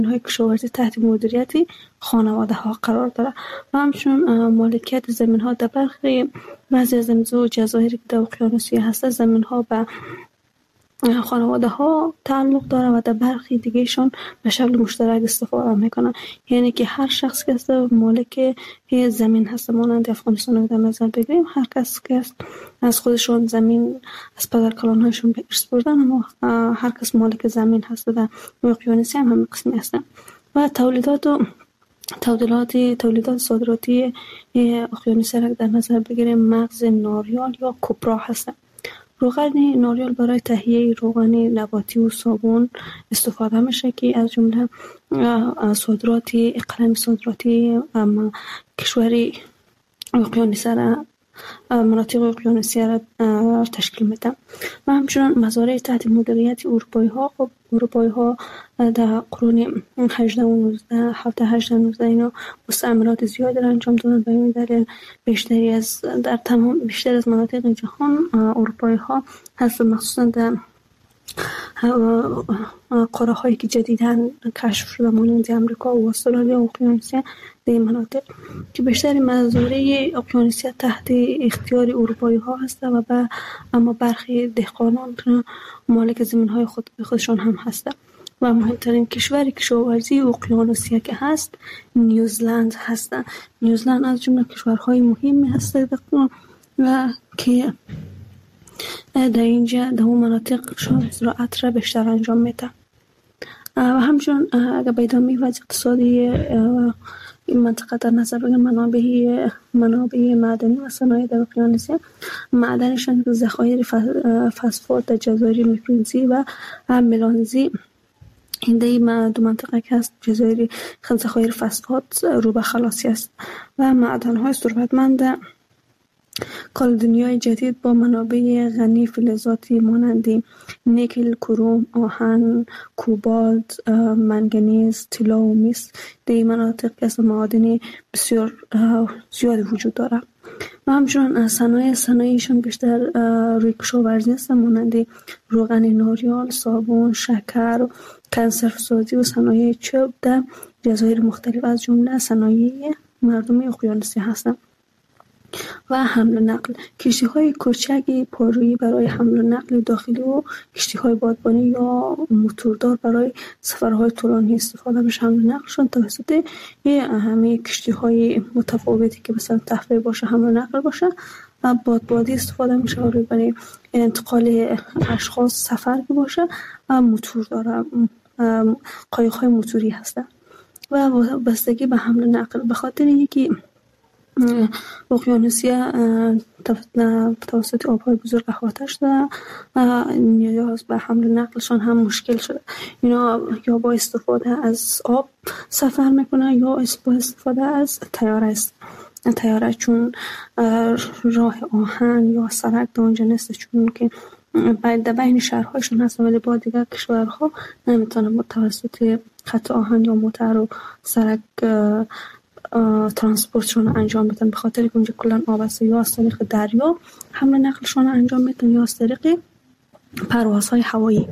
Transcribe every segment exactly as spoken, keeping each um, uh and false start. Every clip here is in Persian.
های کشاورزی تحت مدیریت خانواده ها قرار داره و همچنین مالکیت زمین ها در برخی بعضی از امضا و جزایر که در اقیانوسیه هست زمین ها به خانواده ها تعلق داره و در برخی دیگهشون به شکل مشترک استفاده میکنن. یعنی که هر شخص که است مالک زمین هست. مانند افغانستان رو در نظر بگیریم، هر کس که است از خودشون زمین از پدر کلان هاشون به ارث بردن، اما هر کس مالک زمین هست. در اقیانوسیه هم همین قسمی هستن و تولیدات و تولیدات تولیدات صادراتی اقیانوسیه را در نظر بگیریم، مغز ناریال یا کوپرا هستند. روغن ناریال برای تهیه روغن نباتی و صابون استفاده میشه که از جمله صادراتی اقلیم صادراتی کشوری اقیانوسیه را مناطق اقیانوسیه را تشکیل میده و همچنین مزارع تحت مدیریت اروپایی ها. خب اروپایی ها در قرون هجده و نوزده هفده هشده نوزده اینا مستعمرات زیادی را انجام دادن. به این دلیل بیشتری از در تمام بیشتر از مناطق جهان اروپایی ها هست، مخصوصا در قاره هایی که جدیداً کشف شده مانند امریکا و استرالیا و اقیانوسیه در این مناطق که بیشتر مزارع اقیانوسیه تحت اختیار اروپایی ها هست و با اما برخی دهقانان مالک زمین های خود خودشان هم هستند. و مهمترین کشور کشاورزی اقیانوسیه که هست نیوزلند هست. نیوزلند از جمله کشورهای مهمی هست و که در اینجا در اون مناطق شان زراعت را بیشتر انجام میده و همچنین اگر به ادامه وضع اقتصادی این منطقه در نظر بگیریم، منابع منابع معدنی و صنایع در اقیانوسیه معدنشان ذخایر فسفات در جزایر میکرونزی و ملانزی این در این دو منطقه که هست جزایر ذخایر فسفات رو به خلاصی است و معدن‌های ثروتمند کالدونیای جدید با منابع غنی فلزاتی مانند نیکل، کروم، آهن، کوبالت، منگنیز، طلا و مس در این مناطق از معادن بسیار زیادی وجود دارد و همچنین صنایع صنایعشان بیشتر روی کشاورزی هستند مانند روغن ناریال، صابون، شکر، کنسروسازی و صنایع چوب در جزایر مختلف از جمله صنایع مردم اقیانوسیه هستند. و حمل و نقل کشتی های کوچک پارویی برای حمل و نقل داخلی و کشتی های بادبانی یا موتوردار برای سفرهای طولانی استفاده میشه. حمل و نقلشون توسط همه کشتی های متفاوتی که مثلا تفریح باشه، حمل و نقل باشه و بادبادی استفاده میشه برای انتقال اشخاص سفر که باشه و موتور داره، قایق های موتوری هستن و بستگی به حمل و نقل به خاطر اینکه اقیانوسیه توسط آب‌های بزرگ احاطه شده و نیاز به حمل و نقلشان هم مشکل شده. اینا یا با استفاده از آب سفر میکنه یا با استفاده از تیاره است. تیاره چون راه آهن یا سرک در اونجا نیست، چون که در بین شهرهایشون هست ولی با دیگر کشورها نمیتونه توسط خط آهن یا موتر و سرک ترانسپورتشون انجام بدن، به خاطر که اونجا کلان آب است. یا از طریق دریا حمل نقلشون انجام میدن یا از طریق پروازهای هوایی.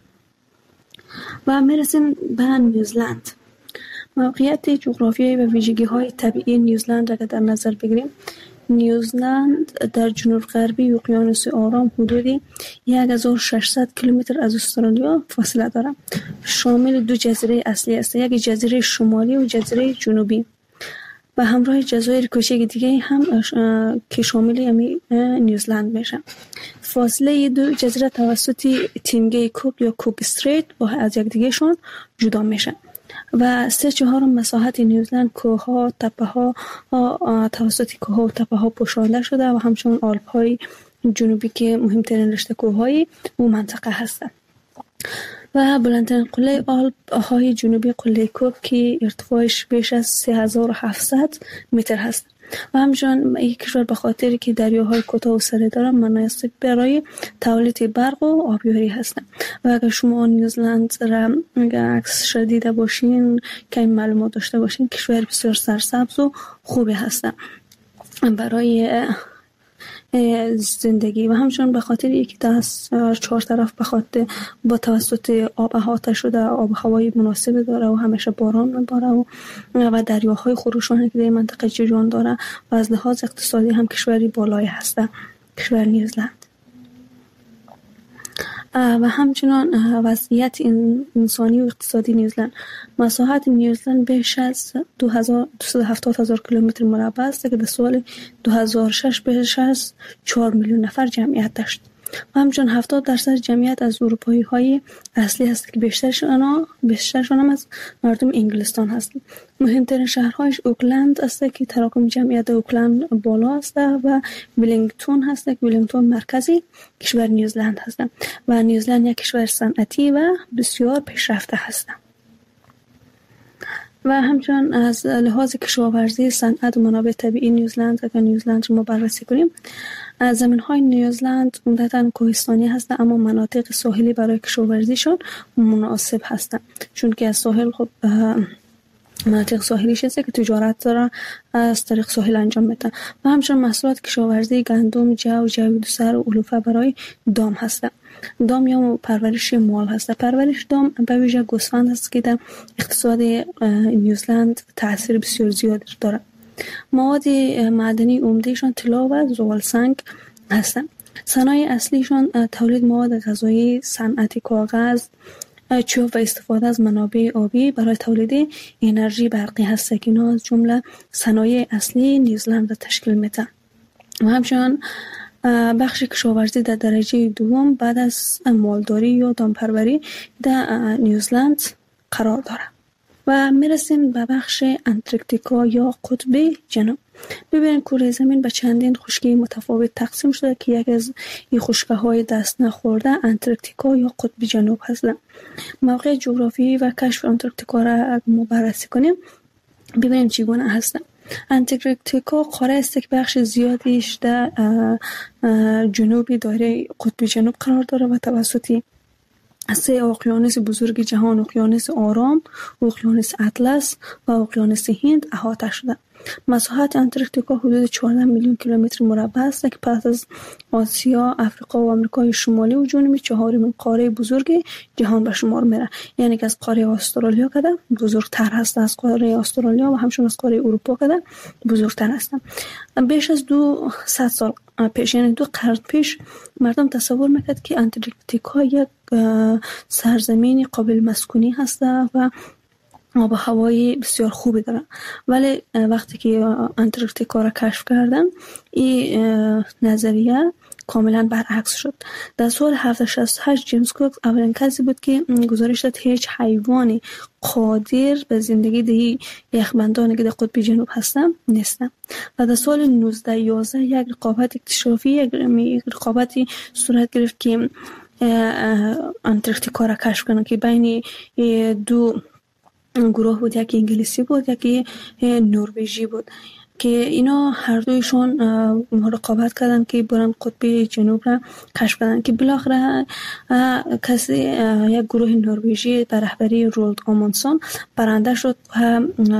و میرسیم به نیوزلند. موقعیت جغرافیایی و ویژگی های طبیعی نیوزلند را در نظر بگیریم، نیوزلند در جنوب غربی اقیانوس آرام حدودی هزار و ششصد کیلومتر از استرالیا فاصله دارد. شامل دو جزیره اصلی است، یک جزیره شمالی و جزیره جنوبی و همراه جزایر کوچک دیگه هم که شامل یعنی نیوزلند میشه. فاصله دو جزیره توسط تینگه کوک یا کوک استریت با از یک دیگه شون جدا میشه و سه چهارم مساحت نیوزلند کوه‌ها، تپه‌ها توسط کوه‌ها و تپه‌ها پوشانده شده و همچنین آلپ‌های جنوبی که مهمترین رشته کوه‌های اون منطقه هستند. و بلندترین قله آلپ های جنوبی قله کوک که ارتفاعش بیش از سه هزار و هفتصد متر هست و همچنین این کشور به خاطر که دریاهای کوتاه و سره داره مناسب برای تولید برق و آبیاری هستند. و اگر شما نیوزلند را عکس دیده باشین که این معلومات داشته باشین، کشور بسیار سرسبز و خوبی هستند برای زندگی و همچنین به خاطر اینکه دست چهار طرف به خاطر با توسط آب احاطه شده، آب هوایی مناسب داره و همیشه باران میباره و و دریاهای خروشان که در منطقه جریان داره و از لحاظ اقتصادی هم کشوری بالایی هسته، کشور نیوزلند. و همچنان وضعیت انسانی و اقتصادی نیوزلند. مساحت نیوزلند بیش از دو هزار و دویست و هفتاد هزار کیلومتر مربع است که در سال دو هزار و شش بیش از چهار میلیون نفر جمعیت داشت. و همچنان هفتاد درصد جمعیت از اروپایی های اصلی هست که بیشترشون آنها بیشترشون هم از مردم انگلستان هستند. مهمترین شهرهایش اوکلند است که تراکم جمعیت اوکلند بالا است و ولینگتون هست که ولینگتون مرکزی کشور نیوزلند هست و نیوزلند یک کشور صنعتی و بسیار پیشرفته هست. و همچنان از لحاظ کشاورزی، صنعت و منابع طبیعی نیوزلند اگر نیوزلند رو ما بررسی کنیم، زمین‌های نیوزلند عمدتاً کوهستانی هستند اما مناطق ساحلی برای کشاورزیشون مناسب هستند، چون که از ساحل خب مناطق ساحلیش هست که تجارت داره از طریق ساحل انجام میدن و همچنین محصولات کشاورزی گندم، جو، جویدوسر و علوفه برای دام هستند. دام یا پرورش مال هست. پرورش دام به ویژه گوسفند هست که در اقتصاد نیوزلند تاثیر بسیار زیاد داره. مواد معدنی عمدهشان طلا و زغال سنگ هستند. صنایع اصلیشان تولید مواد غذایی، صنعت کاغذ، چوب و استفاده از منابع آبی برای تولید انرژی برقی هست که اینا از جمله صنایع اصلی نیوزلند را تشکیل میدن. و همچنین بخش کشاورزی در درجه دوم بعد از مالداری یا دامپروری در نیوزلند قرار داره. و میرسیم به بخش انتارکتیکا یا قطب جنوب. ببینید کره زمین به چندین خشکی متفاوت تقسیم شده که یک از این خشکی‌های دست نخورده انتارکتیکا یا قطب جنوب هستند. موقع جغرافیایی و کشف انتارکتیکا را ما بررسی کنیم ببینیم چگونه هستند. انتارکتیکا قاره است که بخش زیادیش در جنوبی دایره قطب جنوب قرار داره و توسط سه اقیانوس بزرگ جهان، اقیانوس آرام، اقیانوس اطلس و اقیانوس هند احاطه شده. مساحت انتارکتیکا حدود چهارده میلیون کیلومتر مربع است که پس از آسیا، افریقا و آمریکای شمالی و جنوبی چهارمین قاره بزرگ جهان به شمار میره. یعنی که از قاره استرالیا کده بزرگتر هست، از قاره استرالیا و همچنین از قاره اروپا کده بزرگتر هست. بیش از دو صد سال پیش، یعنی دو قرن پیش، مردم تصور میکرد که انتارکتیکا یک سرزمین قابل مسکونی هست و آب و هوایی بسیار خوبی داره. ولی وقتی که انتارکتیکا را کشف کردن این نظریه کاملا برعکس شد. در سال هزار و هفتصد و شصت و هشت جیمز کوک اولین کسی بود که گزارش داد هیچ حیوانی قادر به زندگی در یخبندانی که در قطب جنوب هستن نیستن. و در سال نوزده یازده یک رقابت اکتشافی یک رقابتی صورت گرفت که انتارکتیکا را کشف کنن که بین دو گروه بود، یکی انگلیسی بود یکی نروژی بود که اینا هر دویشون رقابت کردن که برن قطب جنوب را کشف کردن که بالاخره کسی یک گروه نروژی در رهبری رولد آموندسن برنده شد و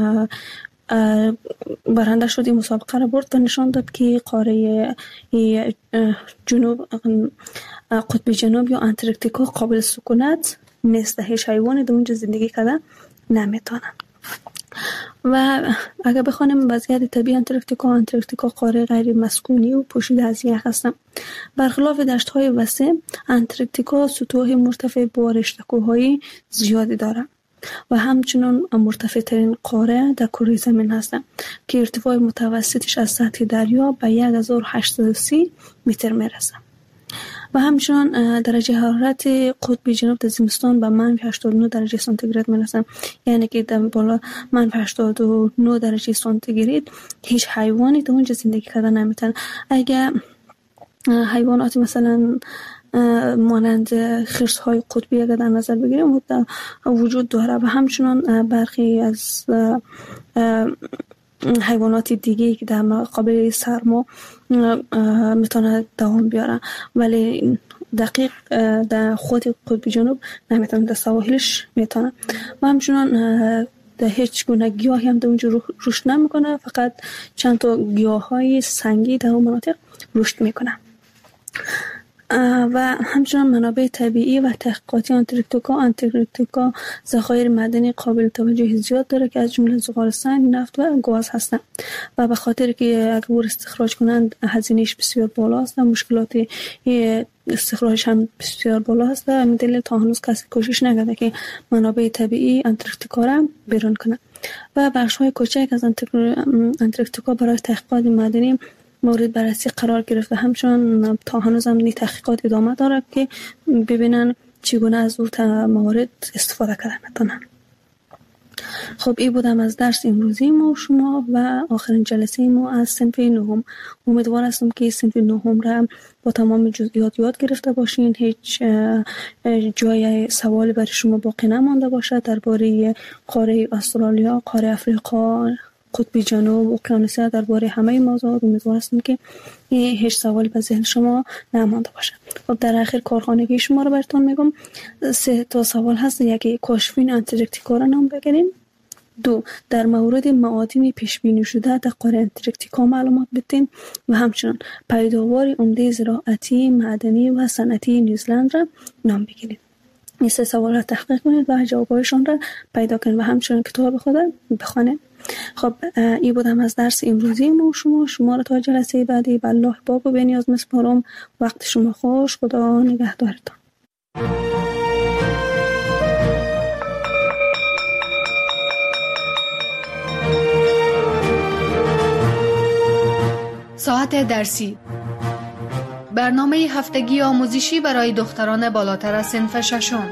برنده شد. این مسابقه را برد و نشان داد که قاره جنوب قطب جنوب یا انتارکتیکا قابل سکونت نیست، هیچ حیوانی در اونجا زندگی کرده نمیتونن. و اگر بخوانیم وضعیت طبیعی انتارکتیکا، انتارکتیکا قاره غیر مسکونی و پوشیده از یخ هستند. برخلاف دشت‌های وسیع، انتارکتیکا سطوح مرتفع با رشته‌کوه‌های زیادی دارد و همچنین مرتفع ترین قاره در کره زمین هستند که ارتفاع متوسطش از سطح دریا به هزار و هشتصد و سی متر میرسه. و همچنین درجه حرارت قطب جنوب در زمستان به منفی هشتاد و نه درجه سانتیگراد میرسه. یعنی که در بالا منفی هشتاد و نه درجه سانتیگراد هیچ حیوانی در اونجا زندگی کردن نمیتونه. اگر حیوانات مثلا مانند خرس‌های قطبی اگر در نظر بگیریم وجود داره و همچنین برخی از حیوانات دیگه که در مقابل سرما میتونه دوام بیاره ولی دقیق در خود قطب جنوب نمیتونه، در سواحلش میتونه. و همچنین در هیچ گونه گیاهی هم در اونجا رشد نمیکنه، فقط چند تا گیاهای سنگی در اون مناطق رشد میکنه. و همچنان منابع طبیعی و تحقیقاتی آنتارکتیکا آنتارکتیکا ذخایر معدنی قابل توجه زیاد داره که از جمله زغال سنگ، نفت و گاز هستند و به خاطر که اگر استخراج کنند هزینه‌اش بسیار بالا است و مشکلات استخراج هم بسیار بالا است و همین دلیل تا هنوز کسی کوشش نکرده که منابع طبیعی آنتارکتیکا را بیرون کنه و بخش‌های کوچک از آنتارکتیکا برای تحقیقات معدنی مورد بررسی قرار گرفت و همچنان تا هنوز هم تحقیقات ادامه داره که ببینن چگونه از اون موارد استفاده کردن میتونن. خب این بودم از درس امروزی ما شما و آخرین جلسه ما از صنف نهم. امیدوار هستم که صنف نهم را با تمام جزئیات یاد گرفته باشین، هیچ جای سوالی برای شما باقی نمانده باشه درباره قاره استرالیا، قاره افریقا، قطب جنوب، اقیانوسیا، درباره همه موضوعات. امیدوار هستم که هیچ سوالی به ذهن شما نمانده باشه. خب در آخر کارخانگی شما رو براتون میگم. سه تا سوال هست. یکی کاشفین آنتارکتیکا را نام بگیریم. دو در مورد معادن پیش بینی شده در قاره آنتارکتیکا معلومات بدین و همچنین پیداوار عمده زراعتی، معدنی و صنعتی نیوزلند را نام بگیرید. این سه سوال را تحقیق کنید و جوابایشان را پیدا کنید و همچنین کتاب خود بخونید. خب این بودم از درس امروزی ما شما شما را تا جلسه بعدی به الله باب و به نیاز میسپارم. وقت شما خوش. خدا نگهدارتان. ساعت درسی، برنامه هفتگی آموزشی برای دختران بالاتر از صنف ششم.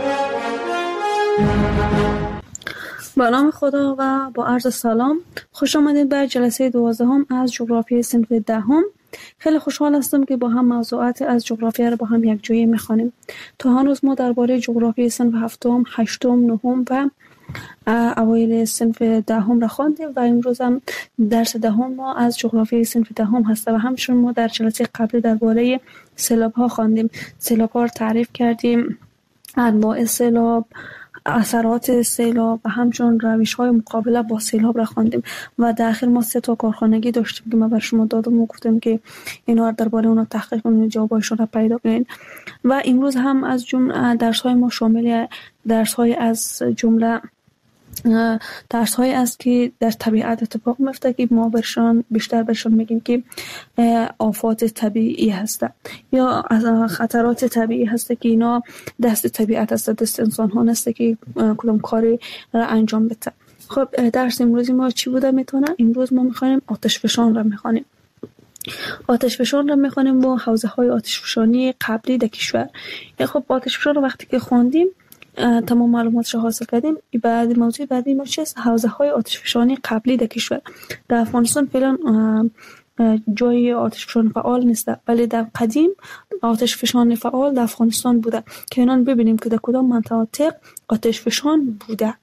با نام خدا و با عرض سلام، خوش آمدید به جلسه دوازدهم از جغرافی صنف دهم. خیلی خوشحال هستم که با هم موضوعات از جغرافیا را با هم یک جایی میخوانیم. تا هنوز ما درباره جغرافی صنف هفتم، هشتم، نهم و اوایل صنف دهم را خواندیم و امروز هم درس دهم ما از جغرافی صنف دهم هست و همچنین ما در جلسه قبلی درباره سیلاب ها خواندیم. سیلاب ها را تعریف کردیم، انواع سیلاب، اثرات سیلاب و همچنین روش‌های مقابله با سیلاب را خواندیم و در آخر ما سه تا کارخانگی داشتیم که ما بر شما دادم و گفتم که اینا رو درباره اونا تحقیق کنید، جوابایشون را پیدا کنید. و امروز هم از جمله درس‌های ما شامل درس‌های از جمله درس های است که در طبیعت اتفاق میفته که ما برشان بیشتر برشان میگیم که آفات طبیعی هسته یا خطرات طبیعی هسته که اینا دست طبیعت هسته، دست انسان ها نسته که کدام کاری را انجام بده. خب درس امروزی ما چی بوده میتونه؟ امروز ما میخوانیم آتش فشان را میخوانیم. آتش فشان را میخوانیم با حوزه های آتش فشانی قبلی در کشور. خب آتش فشان رو وقتی که خواندیم تمام معلوماتش رو حاصل کردیم. بعد موضوع بعدی ما چیست؟ حوزه های آتش فشانی قبلی در کشور. در افغانستان فعلا جای آتش فشان فعال نیست، ولی در قدیم آتش فشان فعال در افغانستان بوده که الان ببینیم که در کدام مناطق آتش فشان بوده.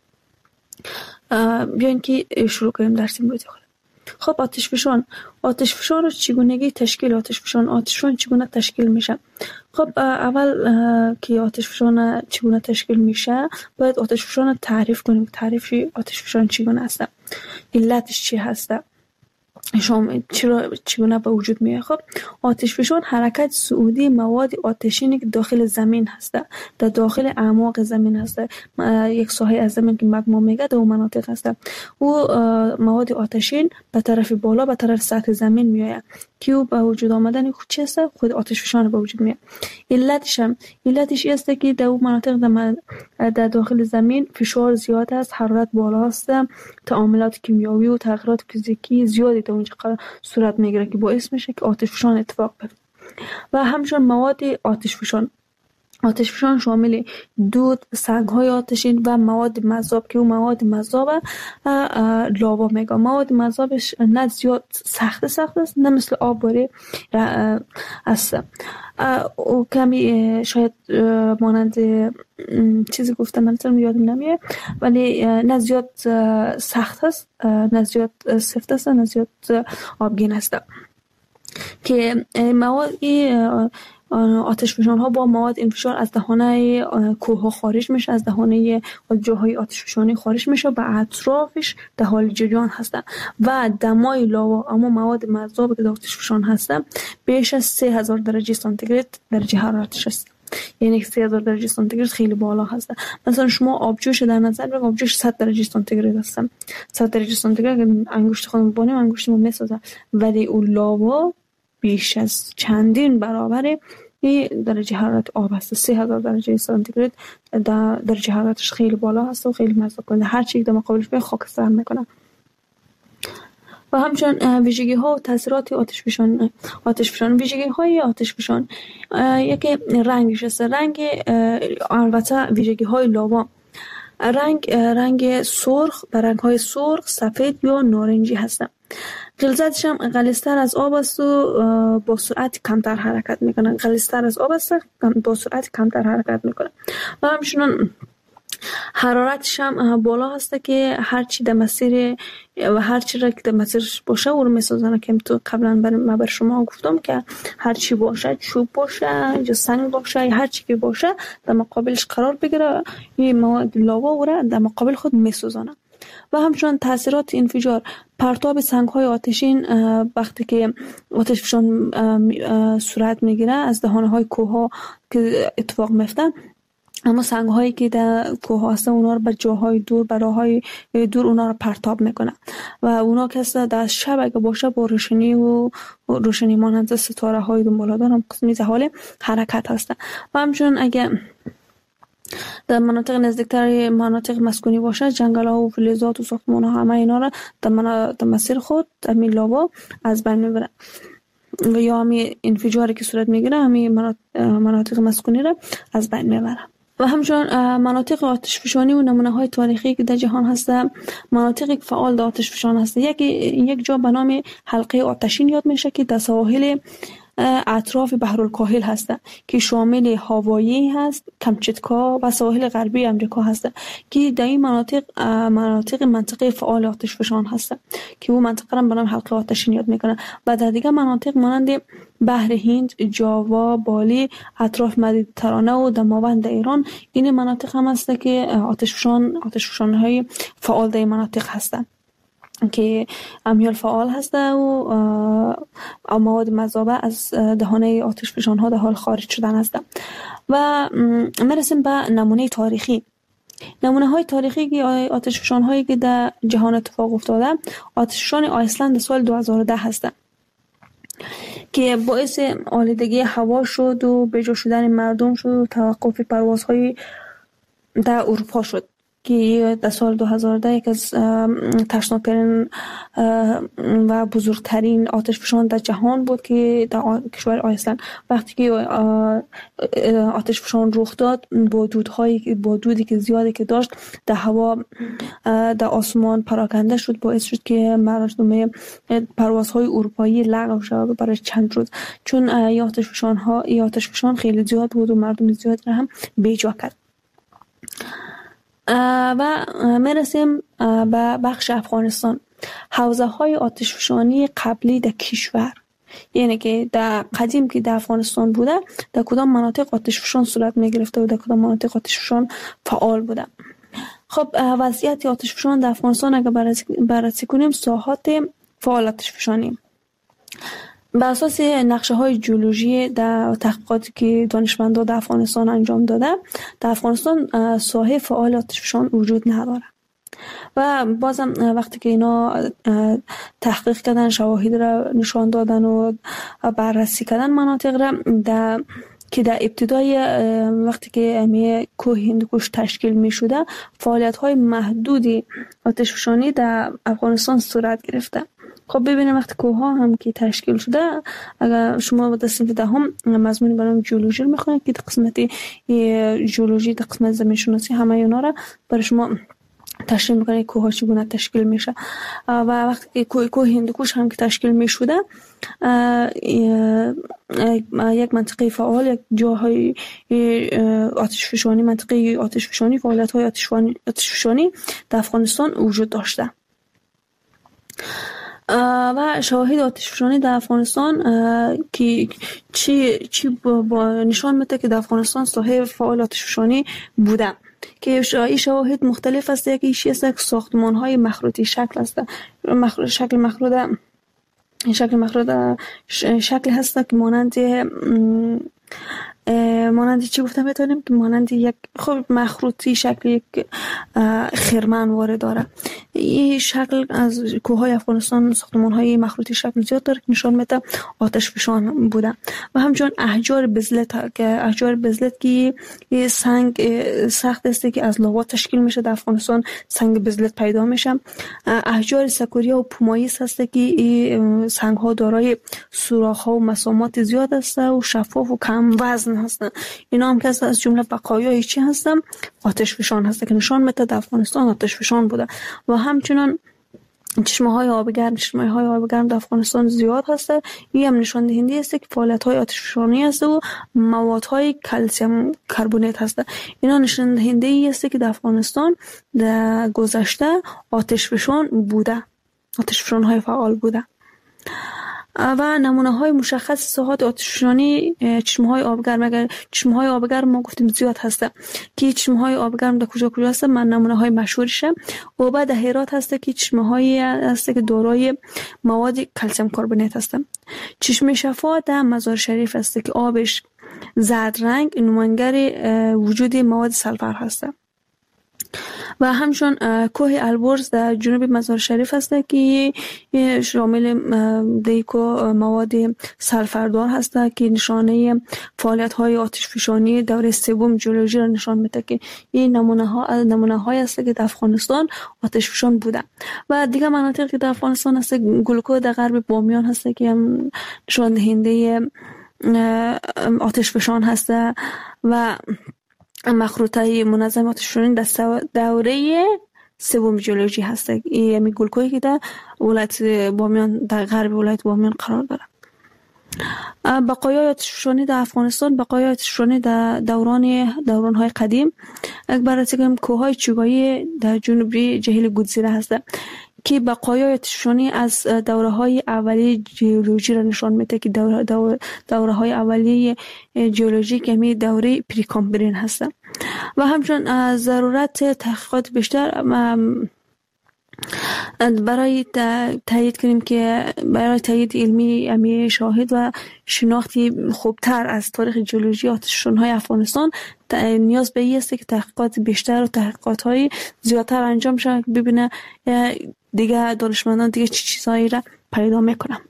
بیاین که شروع کنیم درس امروزی خود. خب آتش فشان آتش فشان رو چگونگی تشکیل آتش فشان آتش فشان چگونه تشکیل میشه؟ خب اول که آتش فشان چگونه تشکیل میشه باید آتش فشان تعریف کنیم. تعریف آتش فشان چگونه است، علتش چی هسته، شما چرا چگونه به وجود میاد. خب آتش فشان حرکت صعودی مواد آتشینی که داخل زمین هسته، در داخل اعماق زمین هسته. یک ساحه از زمین که مگما میگه در اون مناطق هسته و مواد آتشین به طرف بالا به طرف سطح زمین میآید که او به وجود آمدن خود چی است؟ خود آتش فشان به وجود میاد. علتش هم علتش است که در اون مناطق در داخل زمین فشار زیاد است، حرارت بالا است، تعاملات کیمیایی و تغییرات فیزیکی زیادی در اونجا صورت میگیره که باعث میشه که آتش فشان اتفاق بیفته. و همچنین مواد آتش فشان آتش فشان شامل دود، سنگ‌های آتشین و مواد مذاب که اون مواد مذاب لاوا میگه. مواد مذابش نه زیاد سخت سخت است، نه مثل آب باری است و کمی شاید مانند چیزی گفتم من اصلا یادم نمیاد، ولی نه زیاد سخت است، نه زیاد سفت است، نه زیاد آبگین است. که مواد آتشفشان ها با مواد انفجار از دهانه کوه ها خارج میشه، از دهانه جاهای آتشفشانی خارج میشه و اطرافش در حال جریان هستن و دمای لاوا اما مواد مذاب که در آتشفشان هستن بیش از سه هزار درجه سانتیگراد درجه حرارتش است. یعنی سه هزار درجه سانتیگراد خیلی بالا هست. مثلا شما آبجوش در نظر بگیرید، آبجوش صد درجه سانتیگراد هست. صد درجه سانتیگراد انگشت خودمون بانیم انگشت ما میسازه، ولی اون لاوا بیش از چندین برابر این درجه حرارت آب هست. سه هزار درجه سانتیگراد در درجه حرارتش خیلی بالا هست و خیلی مذاب کننده. هر چی در مقابلش به خاکستر میکنه. و همچنین ویژگی ها و تاثیرات آتشفشان آتشفشان ویژگی های آتشفشان یکی رنگش است. رنگ البته ویژگی های لاوا رنگ رنگ سرخ به رنگ های سرخ، سفید یا نارنجی هستند. غلظتش هم غلیظتر از آب است و با سرعت کمتر حرکت میکنه. غلیظتر از آب است با سرعت کمتر حرکت میکنه. و همچنین حرارتش هم بالا هست که هر چی در مسیر و هر چی را که در مسیرش باشه او رو میسازن. که تو قبلا بر ما بر شما گفتم که هر چی باشه، چوب باشه یا سنگ باشه، هر چی که باشه در مقابلش قرار بگیره، این مواد لاوا او را در مقابل خود میسازن. و همچنین تاثیرات انفجار پرتاب سنگ‌های آتشین وقتی که آتشفشان صورت میگیره از دهانه‌های کوه‌ها که اتفاق میفته، اما سنگ هایی که در کوه هستن اونا رو به جاهای دور، به راههای دور اونا رو پرتاب میکنه و اونا که در شب اگه باشه با روشنی و روشنی مانند ستاره های دنباله‌دار هم قسمی در حال حرکت هستن. و همچنین اگه در مناطق نزدیکتر مناطق مسکونی باشه، جنگل ها و فلزات و ساختمان ها همه اینا رو در مسیر خود در می لاوا از بین میبره و یا همین انفجاری که صورت میگیره همین مناطق مسکونی رو از بین میبره. و همچنین مناطق آتشفشانی و نمونه‌های تاریخی که در جهان هست، مناطقی که فعال در آتشفشان هست، یک یک جا به نام حلقه آتشین یاد میشه که در سواحل اطراف بحرالکاهل هست که شامل هاوایی هست، کامچاتکا و سواحل غربی امریکا هست که در این مناطق مناطق منطقه فعال آتشفشان هست که اون منطقه را به نام حلقه آتشین یاد میکنه. و در دیگر مناطق مانند بحر هند، جاوا، بالی، اطراف مدیترانه و دماوند ایران این مناطق هم هست که آتشفشان آتشفشان‌های فعال در این مناطق هستند که امیال فعال هسته و مواد مذابه از دهانه آتشفشان ها در حال خارج شدن هستند. و میرسیم به نمونه تاریخی. نمونه های تاریخی که آتشفشان هایی که در جهان اتفاق افتاده، آتشفشان آیسلند سال دو هزار و ده هستند که باعث آلودگی هوا شد و بجا شدن مردم شد و توقف پروازهای در اروپا شد که در سال دو هزار و ده یک از ترسناکترین و بزرگترین آتشفشان در جهان بود که در کشور آیسلند وقتی که آتشفشان رخ داد با دودهایی با دودی که زیادی که داشت در هوا در آسمان پراکنده شد، باعث شد که مردم پروازهای اروپایی لغو شود برای چند روز، چون این آتشفشان ها این آتشفشان خیلی زیاد بود و مردم زیاد را هم بیجا کرد. و میرسیم به بخش افغانستان. حوزه های آتشفشانی قبلی در کشور، یعنی که در قدیم که در افغانستان بوده در کدام مناطق آتشفشان صورت می گرفته و در کدام مناطق آتشفشان فعال بوده. خب وضعیت آتشفشان در افغانستان اگر بررسی کنیم، ساحات فعال آتشفشانی بر اساس نقشه های جیولوژی در تحقیقاتی که دانشمندان در افغانستان انجام داده، در افغانستان ساحه فعال آتشفشان وجود نداره. و بازم وقتی که اینا تحقیق کردن، شواهد را نشان دادن و بررسی کردن مناطق را در که در ابتدای وقتی که امی کوه هندوکش تشکیل می شده، فعالیت های محدودی آتشفشانی در افغانستان صورت گرفته. خب ببینیم وقتی کوه ها هم که تشکیل شده، اگر شما در صنف دهم مضمون برای جیولوژی رو میخونید که در قسمت جیولوژی، در قسمت زمین شناسی همه اینا رو برای شما تشریح میکنه کوه ها چگونه تشکیل میشه. و وقتی که کوه هندوکش هم که تشکیل میشده، یک منطقه فعال، یک جاهای آتشفشانی، منطقه آتشفشانی، فعالیت های آتشفشانی در افغانستان وجود داشته. و شواهد آتش فشانی در افغانستان که چی چی با نشان میده که در افغانستان صاحب فعال آتش فشانی بوده که این شواهد مختلف است. یکی ایشی است که ساختمان های مخروطی شکل است، مخروط شکل مخروط شکل مخروط شکل هست که مانند مانند چی گفتم بتونیم که مانند یک خب مخروطی شکل یک خرمن وارد داره. این شکل از کوههای افغانستان ساختمان‌های مخروطی شکل زیاد داره که نشان میده آتش فشان بوده. و همچنین احجار بزلت که احجار بزلت که سنگ سخت است که از لاوا تشکیل میشه در افغانستان سنگ بزلت پیدا میشه. احجار سکوریا و پومایس هست که این سنگ ها دارای سوراخ ها و مسامات زیاد است و شفاف و کم وزن هستند. اینا هم که از جمله بقایای چی هستن؟ آتش فشان هست که نشان میده در افغانستان آتش فشان بوده. و همچنین چشمه های آب گرم چشمه های آب گرم در افغانستان زیاد هست. این هم نشان دهنده است که فعالیت های آتش فشانی است و مواد های کلسیم کربونات هست. اینا نشان دهنده است که در افغانستان در گذشته آتش فشان بوده، آتش فشان های فعال بوده. و نمونه های مشخص ساحات آتش فشانی چشمه های آبگرم، اگر چشمه های آبگرم ما گفتیم زیاد هسته که چشمه های آبگرم در کجا کجا هسته. من نمونه های مشهورشه و بعد هرات هسته که چشمه های هسته که دارای مواد کلسیم کربونات هسته. چشمه شفا در مزار شریف هسته که آبش زرد رنگ نمایانگر وجود مواد سلفر هسته. و همچون کوه البرز در جنوب مزار شریف هست که شامل دیکو مواد سلفردار هست که نشانه فعالیت های آتش فشانی دوره سوم ژئولوژی را نشان میده که این نمونه ها نمونه های است که در افغانستان آتش فشان بوده. و دیگه مناطقی که در افغانستان هست گلکو در غرب بامیان هست که هم نشان دهنده آتش فشان هست. و مخروطه منظم آتش فشانی در دوره سوم ژئولوژی هست. این می گلکویی که در ولایت بامیان در غرب ولایت بامیان قرار داره. بقایای آتش فشانی در افغانستان، بقایای آتش فشانی در دوران دوران‌های قدیم اکبر از کوههای چوگایی در جنوبی جهیل گودزیره هست که بقایای آتش فشانی از دوره‌های اولیه ژئولوژی را نشان میده که دوره دوره دوره‌های اولیه ژئولوژی که می دوره پریکامبرین هست. و همچنین ضرورت تحقیقات بیشتر برای تایید کنیم که برای تایید علمی امی شاهد و شناختی خوبتر از تاریخ ژئولوژی آتش فشان‌های افغانستان نیاز به این است که تحقیقات بیشتر و تحقیقات‌های زیادتر انجام شود که ببینه دیگه دانشمندان دیگه چی چیزایی را پیدا میکنن.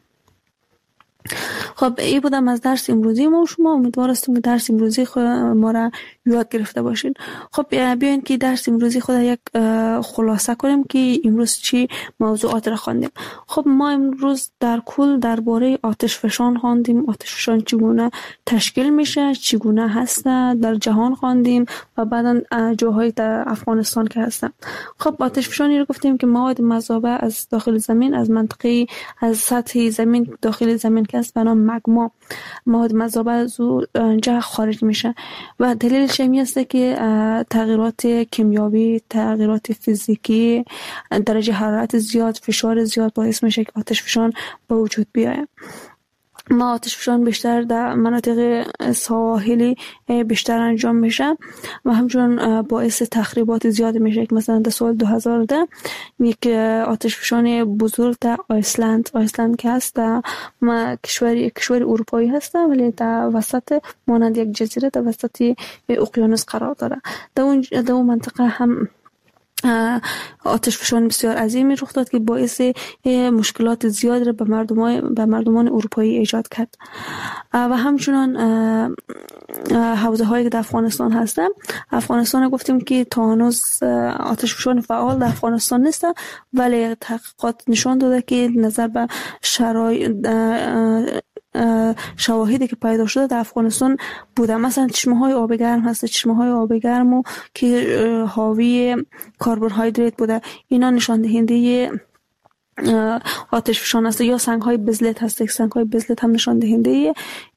خب این بودم از درس امروزی ما و شما. امیدوار هستم که درس امروزی خود ما را یاد گرفته باشین. خب بیاین که درس امروزی خود یک خلاصه کنیم که امروز چی موضوعات را خواندیم. خب ما امروز در کل درباره آتش فشان خواندیم، آتش فشان چگونه تشکیل میشه، چگونه هست در جهان خواندیم و بعدا جاهای در افغانستان که هستن. خب آتش فشانی رو گفتیم که مواد مذابه از داخل زمین، از منطقه از سطح زمین داخل زمین که است به نام مگما، مواد مذابه از اونجا خارج میشه و دلیلش این است که تغییرات کیمیایی، تغییرات فیزیکی، درجه حرارت زیاد، فشار زیاد باعث میشه که آتش فشان به وجود بیاید. ما آتش فشان بیشتر در مناطق ساحلی بیشتر انجام میشه و همچنین باعث تخریبات زیاد میشه که مثلا در سال دو هزار و ده یک آتش فشان بزرگ در آیسلند آیسلند که هست در کشور کشور اروپایی هست ولی در وسط مانند یک جزیره در وسط اقیانوس قرار داره. در اون در اون منطقه هم آتش فشان بسیار عظیمی رخ داد که باعث مشکلات زیاد را به مردمان به مردمان اروپایی ایجاد کرد. و همچنان حوزه هایی که در افغانستان هستن، افغانستان گفتیم که تا هنوز آتش فشان فعال در افغانستان نیست ولی تحقیقات نشان داده که نظر به شرایط شواهدی که پیدا شده در افغانستان بوده. مثلا چشمه های آب گرم هست، چشمه های آب گرم که حاوی کربوهیدرات بوده، اینا نشان دهنده آتش فشان است. یا سنگ های بزلت هست، سنگ های بزلت هم نشان دهنده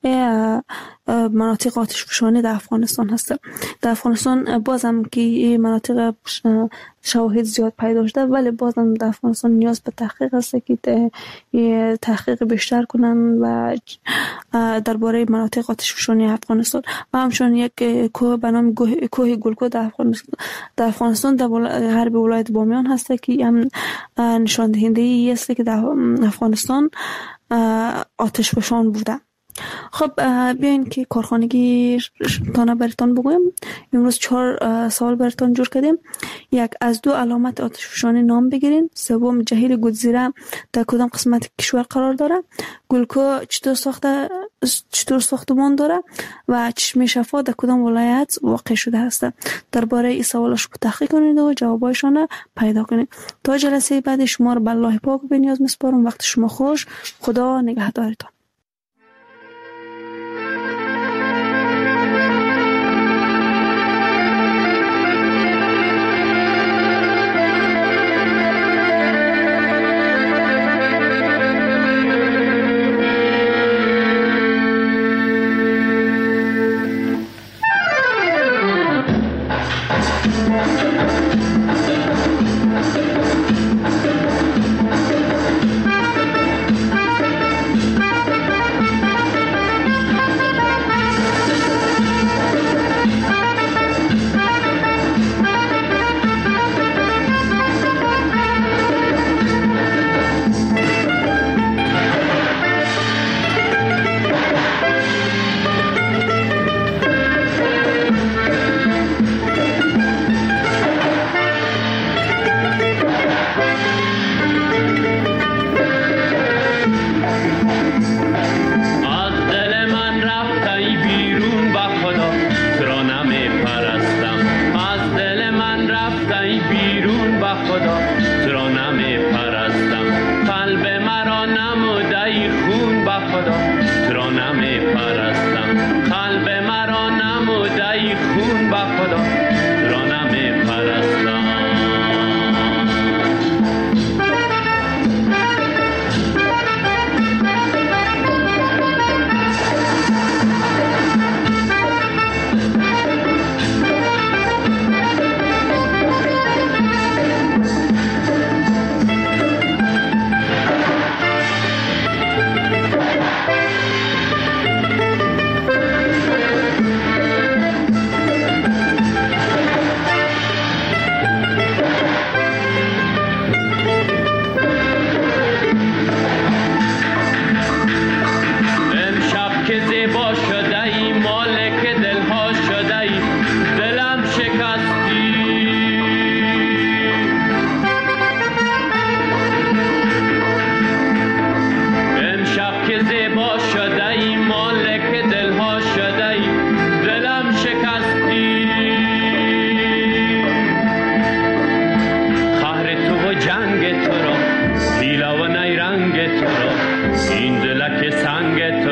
مناطق آتش فشانی در افغانستان هست. در افغانستان بازم که مناطق شواهد زیاد پیدا شده، ولی بازم در افغانستان نیاز به تحقیق است که تحقیق بیشتر کنن و درباره مناطق آتش فشانی افغانستان و همچنین یک کوه به نام کوه گلکو در افغانستان در افغانستان در غرب ولایت بامیان هست که هم نشان دهنده ای است که در افغانستان آتش فشان بوده. خب بیاین که کارخانگی تانه براتون بگویم. امروز چهار سوال براتون جور کردیم. یک، از دو علامت آتش فشانی نام بگیرین. سوم، جهیل گودزیره در کدام قسمت کشور قرار داره؟ گلکو چطور ساخته چطور ساختمان داره و چشمه شفا در کدام ولایت واقع شده است؟ درباره این سوالاشو تحقیق کنید و جوابایشان پیدا کنید. تا جلسه بعد شما رو به الله پاک به نیاز میسپارم. وقت شما خوش. خدا نگهدارتان. این دلک سنگ تو